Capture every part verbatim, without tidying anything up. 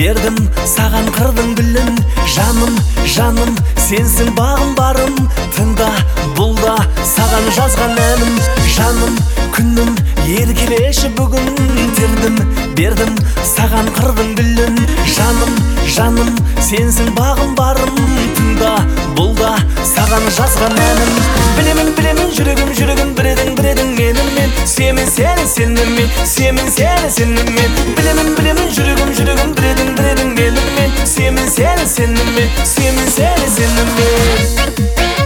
бердім саған қырдың гүлін. Жаным, жаным, сенсің бағым барым. Тыңда, бұл да саған жазған әнім. Жаным, күнім, еркелеші бүгін. Тердім, бердім саған қырдың гүлін. Жаным, жаным, сенсің бағым барым. Тыңда, бұл да саған жазған әнім. Білемін, білемін, жүрегім, жүрегім, біредің, біредің менімен. Сүйемін сені, сенімен, сүйемін сені, сенімен. Білемін, білемін, жүрегім, жүрегім, біредің, біредің менімен. Сүйемін сені, сенімен, сүйемін сені, сенімен.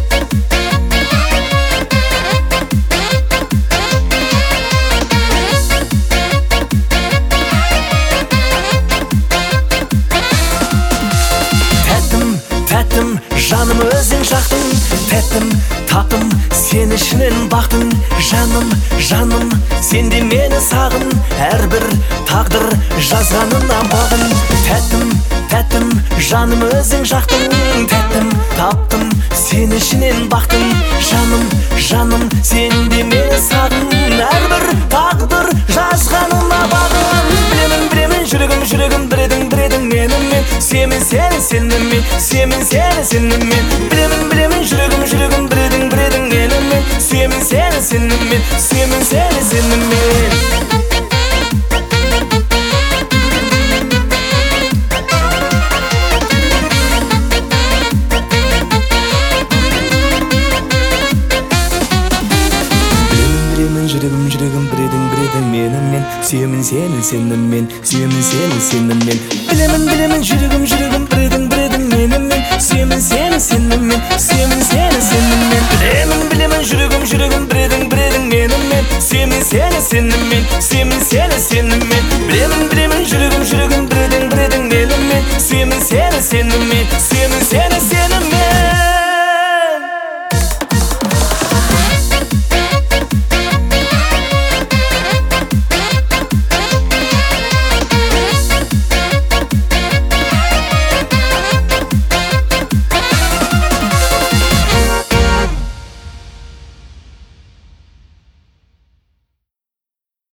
Тәттім, жаным өзің жақтың. Тәттім, татым, сен ішінен бақтың. Жаным, жаным, сен де мені сағын. Әрбір тағдыр жазғанына бағын. Тәттім, тәттім, жаным өзің жақтың. Тәттім, таптым, сен ішінен бақтың. Жаным, жаным, сен де мені сағын. Әрбір тағдыр жазғанына бағын. Білемін, білемін, жүрегім, жүрегім, біредің, біредің менімен. Сүйемін сені, сенімен, сүйемін сені, сенімен. Білемін, білемін, жүрегім, жүрегім, біредің, біредің менімен. Сүйемін сені, сенімен, сүйемін сені, сенімен. Жүрегім, жүрегім, біредің, біредің менімен. Сүйемін сені, сенімен, сүйемін сені, сенімен. Білемін, білемін, жүрегім, жүрегім, біредің, біредің менімен. Сүйемін сені, сенімен, сүйемін сені, сенімен. Білемін, білемін, жүрегім, жүрегім, біредің, біредің менімен. Сүйемін сені, сенімен, сүйемін сені, сенімен. Білемін, білемін, жүрегім, жүрегім, біредің, біредің менімен. Сүйемін сені, сенімен.